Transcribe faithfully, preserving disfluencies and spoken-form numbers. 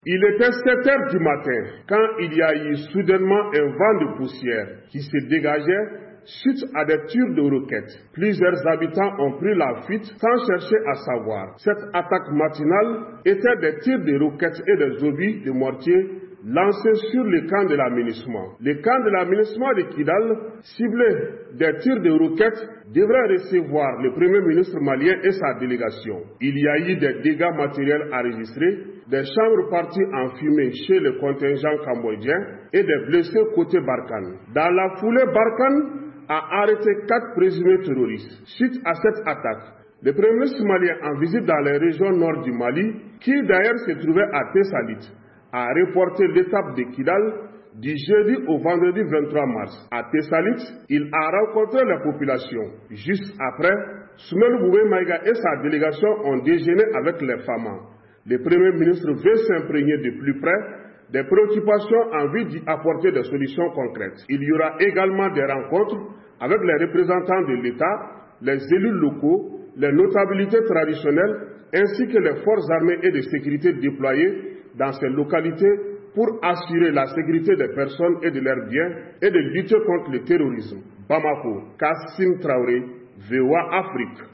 Il était sept heures du matin quand il y a eu soudainement un vent de poussière qui se dégageait suite à des tirs de roquettes. Plusieurs habitants ont pris la fuite sans chercher à savoir. Cette attaque matinale était des tirs de roquettes et des obus de mortier lancés sur le camp de l'aménagement. Le camp de l'aménagement de Kidal, ciblé des tirs de roquettes, devrait recevoir le Premier ministre malien et sa délégation. Il y a eu des dégâts matériels enregistrés, des chambres parties en fumée chez le contingent cambodgien et des blessés côté Barkhane. Dans la foulée, Barkhane a arrêté quatre présumés terroristes. Suite à cette attaque, le Premier ministre malien en visite dans les régions nord du Mali, qui d'ailleurs se trouvait à Tessalit, a reporté l'étape de Kidal du jeudi au vendredi vingt-trois mars. À Tessalit, il a rencontré la population. Juste après, Soumaïla Boubèye Maïga et sa délégation ont déjeuné avec les femmes. Le Premier ministre veut s'imprégner de plus près des préoccupations en vue d'y apporter des solutions concrètes. Il y aura également des rencontres avec les représentants de l'État, les élus locaux, les notabilités traditionnelles, ainsi que les forces armées et de sécurité déployées dans ces localités pour assurer la sécurité des personnes et de leurs biens et de lutter contre le terrorisme. Bamako, Kassim Traoré, V O A Afrique.